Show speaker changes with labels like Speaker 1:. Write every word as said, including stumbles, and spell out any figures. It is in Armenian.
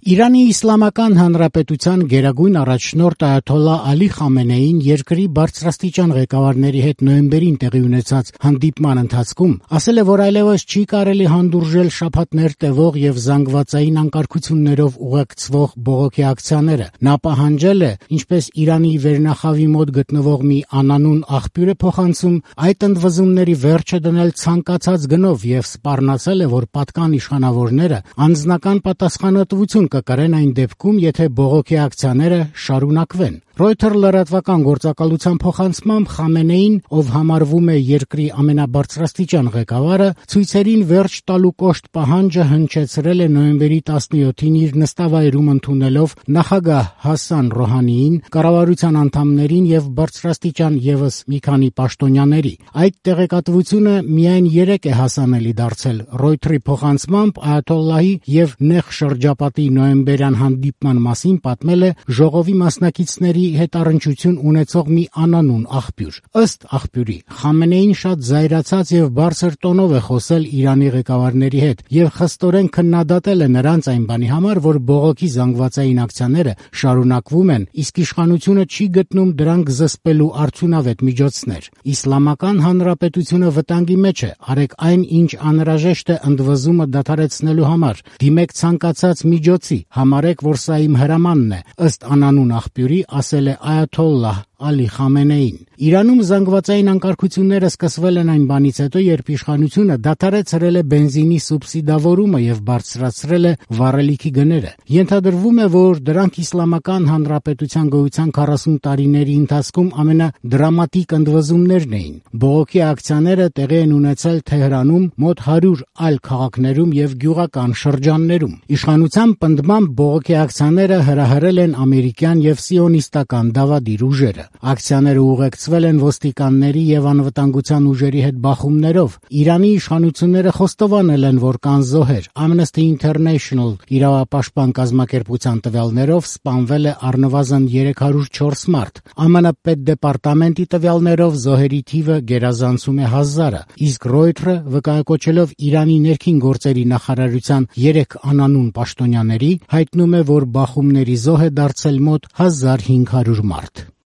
Speaker 1: Իրանի Իսլամական Հանրապետության գերագույն առաջնորդ այաթոլլահ Ալի Խամենեին երկրի բարձրաստիճան ղեկավարների հետ նոյեմբերին տեղի ունեցած հանդիպման ընթացքում ասել է, որ այլևս չի կարելի հանդուրժել շաբաթներ տևող եւ զանգվածային անկարգություններով ուղեկցվող բողոքի ակցիաները։ Նա պահանջել է, ինչպես Իրանի վերնախավի մոտ գտնվող մի անանուն աղբյուր է փոխանցում, այդ ընդվզումների վերջը դնել ցանկացած գնով եւ սպառնացել է, որ պատկան իշխանավորները անձնական պատասխանատվություն կկրեն այն դեպքում, եթե բողոքի ակցիաները շարունակվեն։ Reuters լրատվական գործակալության փոխանցմամբ Խամենեին, ով համարվում է երկրի ամենաբարձրաստիճան ղեկավարը, ցույցերին վերջ տալու կոշտ պահանջը հնչեցրել է նոյեմբերի տասնյոթին իր նստավայրում ընդունելով նախագահ Հասան Ռոհանիին, կառավարության անդամներին եւ բարձրաստիճան եւս մի քանի պաշտոնյաների։ Այդ տեղեկատվությունը միայն երեկ է հասանելի դարձել։ Reuters-ի փոխանցմամբ այաթոլլահի եւ նեղ շրջապատի նոյեմբերյան հանդիպման մասին պատմել է ժողովի մասնակիցների հետ առնչություն ունեցող մի անանուն աղբյուր։ Ըստ աղբյուրի, Խամենեին շատ զայրացած եւ բարձր տոնով է խոսել Իրանի ղեկավարների հետ եւ խստորեն քննադատել է նրանց այն բանի համար, որ բողոքի զանգվածային ակցիաները շարունակվում են, իսկ իշխանությունը չի գտնում դրանք զսպելու արդյունավետ միջոցներ։ Իսլամական Հանրապետությունը վտանգի մեջ է, արեք այն, ինչ անհրաժեշտ է ընդվզումը դադարեցնելու համար, դիմեք ցանկացած միջոցի, համարեք, որ սա իմ հրամանն է, ըստ անանուն աղբյուրի ասել է այաթոլլահ Ալի Խամենեին։ Իրանում զանգվածային անկարգությունները սկսվել են այն բանից հետո, երբ իշխանությունը դադարեցրել է բենզինի սուբսիդավորումը եւ բարձրացրել է վառելիքի գները։ Ենթադրվում է, որ դրանք Իսլամական Հանրապետության գոյության քառասուն տարիների ընթացքում ամենադրամատիկ ընդվզումներն էին։ Բողոքի ակցիաները տեղի են ունեցել Թեհրանում, մոտ հարյուր այլ քաղաքներում եւ գյուղական շրջաններում։ Իշխանության պնդմամբ բողոքի ակցիաները հրահրել են ամերիկյան եւ սիոնիստական դավադիր ուժերը։ Ակցիաները ուղեկցվել են ոստիկանների եւ անվտանգության ուժերի հետ բախումներով։ Իրանի իշխանությունները խոստովանել են, որ կան զոհեր։ Amnesty International իրավապաշտպան կազմակերպության տվյալներով սպանվել է առնվազն երեք հարյուր չորս մարդ։ Ամն պետդեպարտամենտի տվյալներով զոհերի թիվը գերազանցում է հազարը, իսկ Reuters-ը վկայակոչելով Իրանի ներքին գործերի նախարարության երեք անանուն պաշտոնյաների հայտնում է, որ բախումների զոհ է դարձել մոտ հազար հինգ հարյուր մարդ։